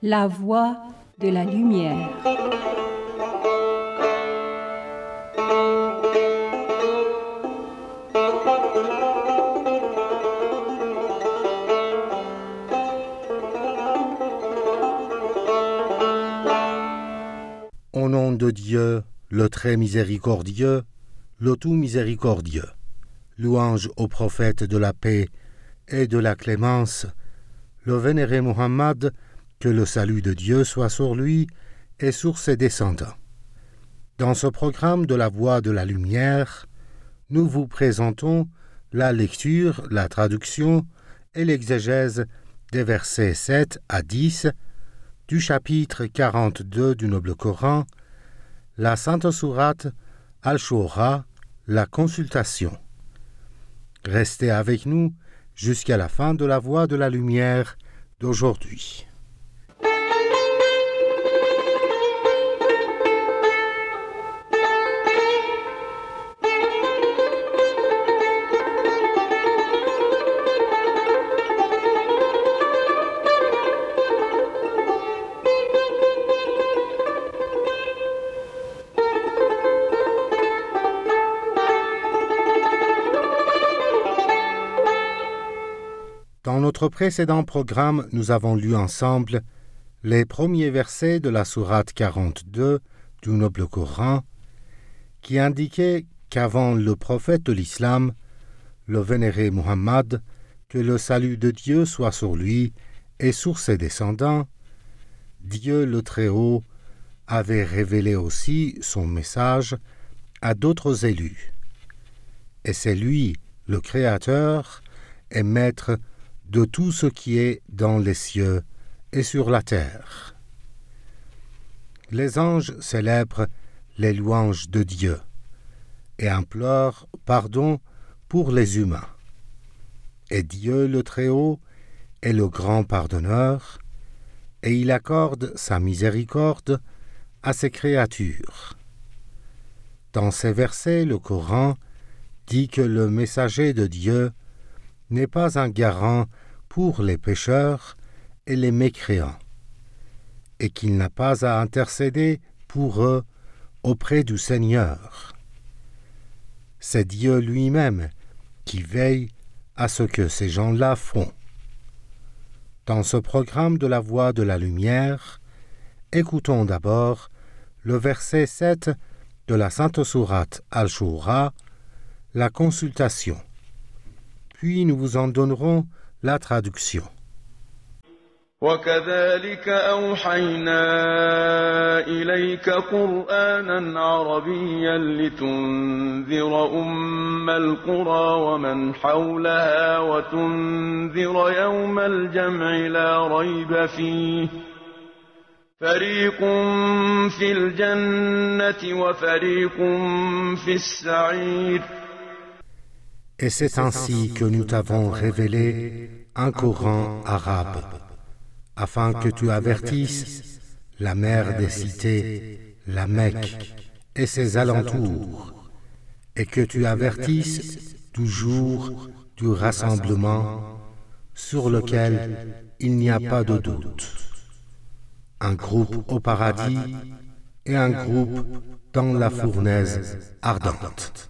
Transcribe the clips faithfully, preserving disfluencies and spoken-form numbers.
La voie de la lumière. Au nom de Dieu, le très miséricordieux, le tout miséricordieux. Louange au prophète de la paix et de la clémence, le vénéré Muhammad, que le salut de Dieu soit sur lui et sur ses descendants. Dans ce programme de la Voie de la Lumière, nous vous présentons la lecture, la traduction et l'exégèse des versets sept à dix du chapitre quarante-deux du Noble Coran, la Sainte Sourate Al-Shura, la consultation. Restez avec nous jusqu'à la fin de la Voie de la Lumière d'aujourd'hui. Dans notre précédent programme, nous avons lu ensemble les premiers versets de la sourate quarante-deux du Noble Coran qui indiquaient qu'avant le prophète de l'islam, le vénéré Muhammad, que le salut de Dieu soit sur lui et sur ses descendants, Dieu le Très-Haut avait révélé aussi son message à d'autres élus. Et c'est lui, le Créateur et Maître de tout ce qui est dans les cieux et sur la terre. Les anges célèbrent les louanges de Dieu et implorent pardon pour les humains. Et Dieu le Très-Haut est le grand pardonneur, et il accorde sa miséricorde à ses créatures. Dans ces versets, le Coran dit que le messager de Dieu n'est pas un garant pour les pécheurs et les mécréants, et qu'il n'a pas à intercéder pour eux auprès du Seigneur. C'est Dieu lui-même qui veille à ce que ces gens-là font. Dans ce programme de la Voie de la Lumière, écoutons d'abord le verset sept de la Sainte Sourate Al-Shura, la consultation. Puis nous vous en donnerons la traduction. وكذلك أوحينا إليك قرآنا عربيا لتنذر أم القرى ومن حولها وتنذر يوم الجمع لا ريب فيه فريق في الجنة وفريق في السعير. Et c'est ainsi que nous t'avons révélé un Coran arabe, afin que tu avertisses la mère des cités, la Mecque et ses alentours, et que tu avertisses du jour du rassemblement sur lequel il n'y a pas de doute. Un groupe au paradis et un groupe dans la fournaise ardente.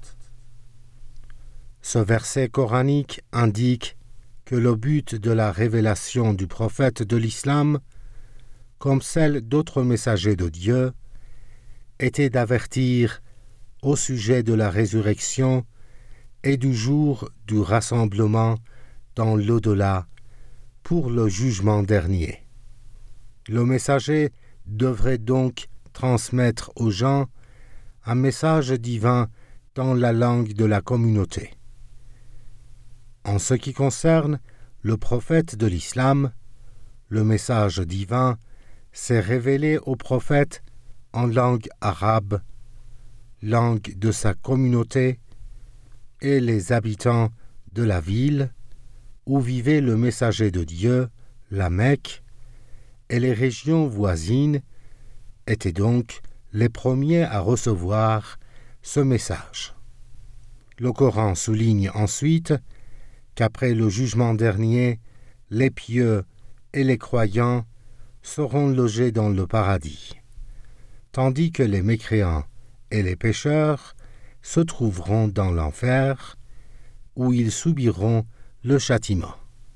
Ce verset coranique indique que le but de la révélation du prophète de l'islam, comme celle d'autres messagers de Dieu, était d'avertir au sujet de la résurrection et du jour du rassemblement dans l'au-delà pour le jugement dernier. Le messager devrait donc transmettre aux gens un message divin dans la langue de la communauté. En ce qui concerne le prophète de l'islam, le message divin s'est révélé au prophète en langue arabe, langue de sa communauté, et les habitants de la ville où vivait le messager de Dieu, la Mecque, et les régions voisines étaient donc les premiers à recevoir ce message. Le Coran souligne ensuite qu'après le jugement dernier, les pieux et les croyants seront logés dans le paradis, tandis que les mécréants et les pécheurs se trouveront dans l'enfer, où ils subiront le châtiment.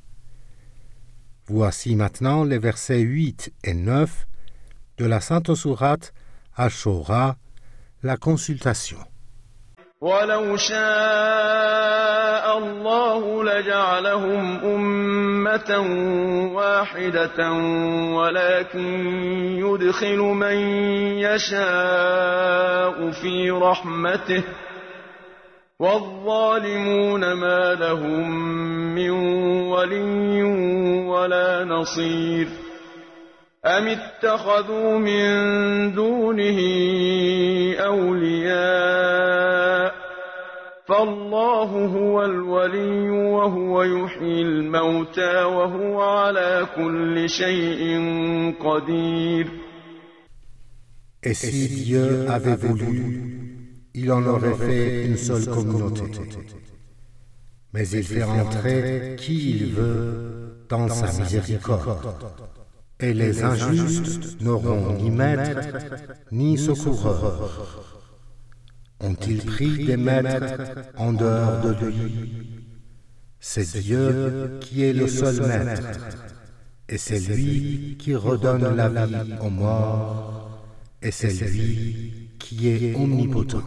Voici maintenant les versets huit et neuf de la Sainte Sourate Al-Shura, la consultation. ولو شاء الله لجعلهم أمة واحدة ولكن يدخل من يشاء في رحمته والظالمون ما لهم من ولي ولا نصير أم اتخذوا من دونه أولياء فالله هو الولي وهو يحيي الموتى وهو على كل شيء قدير. Et si Dieu avait voulu, il en aurait fait une seule communauté. Mais il fait entrer qui il veut dans sa miséricorde. Et les injustes n'auront ni maître, ni secoureur. Ont-ils pris des maîtres en dehors de lui? C'est Dieu qui est le seul maître, et c'est lui qui redonne la vie aux morts, et c'est lui qui est omnipotent.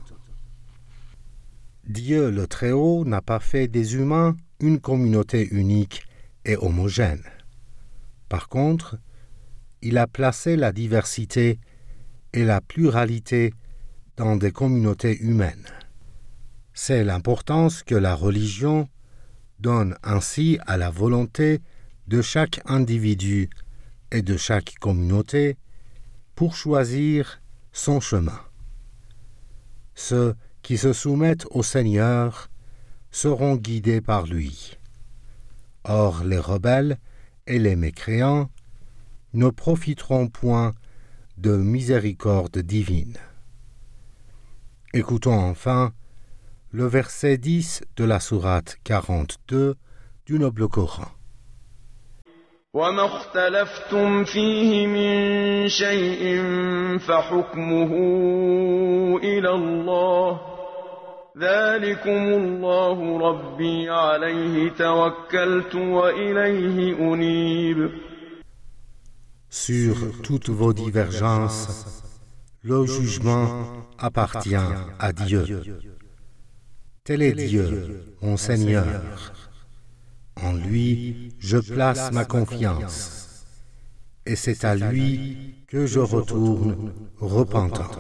Dieu le Très-Haut n'a pas fait des humains une communauté unique et homogène. Par contre, il a placé la diversité et la pluralité dans des communautés humaines. C'est l'importance que la religion donne ainsi à la volonté de chaque individu et de chaque communauté pour choisir son chemin. Ceux qui se soumettent au Seigneur seront guidés par lui. Or, les rebelles et les mécréants ne profiteront point de miséricorde divine. Écoutons enfin le verset dix de la sourate quarante-deux du Noble Coran. وما اختلفتم فيه من شيء فحكمه إلى الله ذلكم الله ربي عليه توكلت وإليه أنيب. Sur toutes vos divergences, le jugement appartient à Dieu. Tel est Dieu, mon Seigneur. En lui, je place ma confiance, et c'est à lui que je retourne repentant.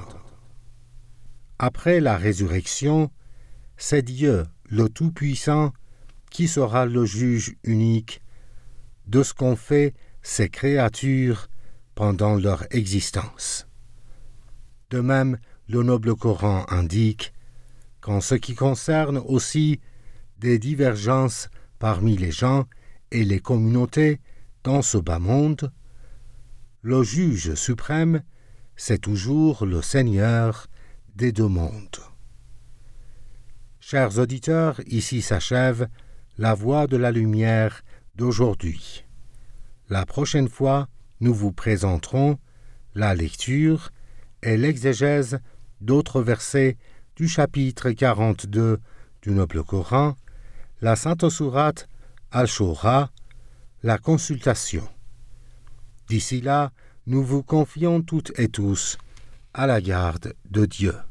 Après la résurrection, c'est Dieu, le Tout-Puissant, qui sera le juge unique de ce qu'ont fait ces créatures pendant leur existence. De même, le Noble Coran indique qu'en ce qui concerne aussi des divergences parmi les gens et les communautés dans ce bas monde, le juge suprême, c'est toujours le Seigneur des deux mondes. Chers auditeurs, ici s'achève la voix de la lumière d'aujourd'hui. La prochaine fois, nous vous présenterons la lecture et l'exégèse d'autres versets du chapitre quarante-deux du Noble Coran, la Sainte Sourate Al-Shura, la consultation. D'ici là, nous vous confions toutes et tous à la garde de Dieu.